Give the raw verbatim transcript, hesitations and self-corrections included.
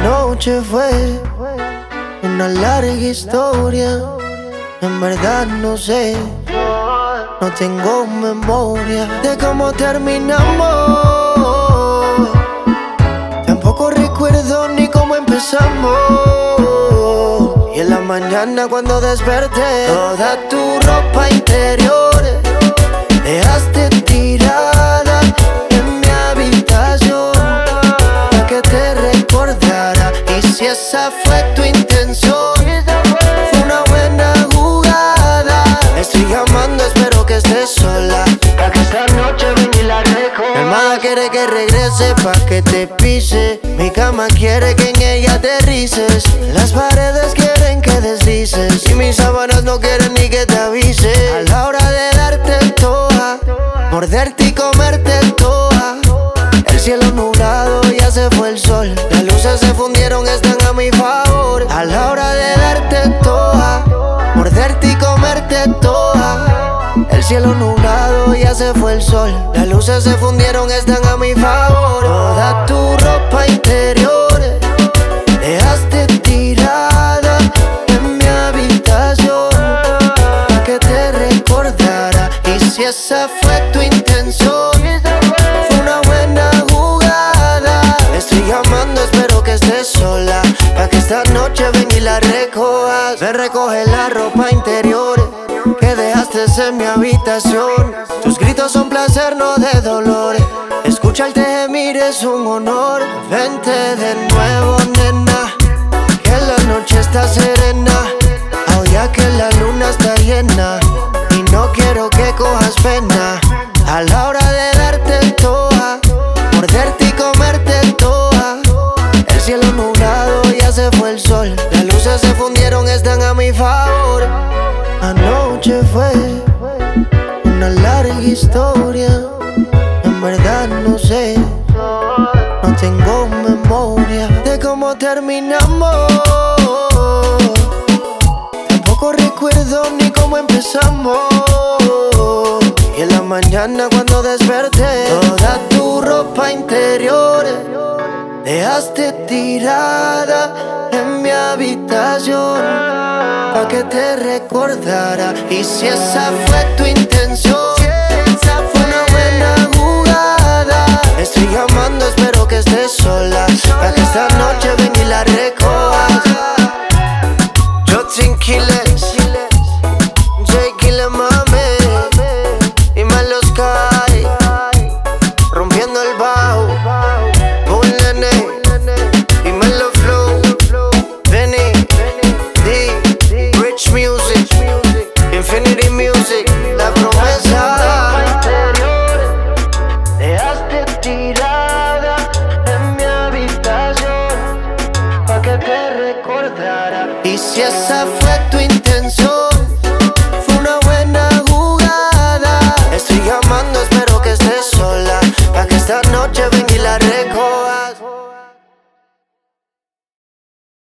Anoche fue una larga historia. En verdad no sé, no tengo memoria de cómo terminamos. Tampoco recuerdo ni cómo empezamos. Y en la mañana cuando desperté, toda tu ropa interior dejaste tirada en mi habitación, para que te recordara. Y si esa fue tu intención, fue una buena jugada. Estoy llamando, espero que estés sola, para que esta noche venga y la recoja. Mi hermana quiere que regrese pa' que te pise. Mi cama quiere que en ella aterrices. Las paredes quieren que deslices, y mis sábanas no quieren ni que te avise. A la hora de darte toda, morderte y comerte toda, el cielo nublado, ya se fue el sol. Las luces se fundieron, están a mi favor. A la hora de darte toda, morderte y comerte toda, el cielo nublado, ya se fue el sol. Las luces se fundieron, están a mi favor. Toda tu ropa interior dejaste tirada en mi habitación, para que te recordara. Y si esa fue tu intención, fue una buena jugada. Estoy llamando, espero que estés sola, para que esta noche venga y la recojas. Me recoge la ropa interior que dejaste en mi habitación. Tus gritos son placer, no de dolor. Escucharte gemir es un honor. Vente de nuevo, nena, que la noche está serena. Ahora que la luna está llena, y no quiero que cojas pena. A la hora de darte toda, morderte y comerte toda, el cielo nublado, ya se fue el sol. Las luces se fundieron, están a mi favor. Anoche fue una larga historia. En verdad no sé, no tengo memoria de cómo terminamos. Tampoco recuerdo ni cómo empezamos. Y en la mañana cuando desperté, toda tu ropa interior dejaste tirada en mi habitación, para que te recordara. Y si esa fue tu intención, fue una buena jugada. Estoy llamando, espero que estés sola, para que esta noche venga y la recojas. Jotin Killers, J Killer mami, y me los cae, rompiendo el bajo. Un nene, y me lo flow. Benny, D, Rich Music, Infinity Music, la promesa. Dejaste tirada en mi habitación, para que te recordara. Y si esa fue tu intención,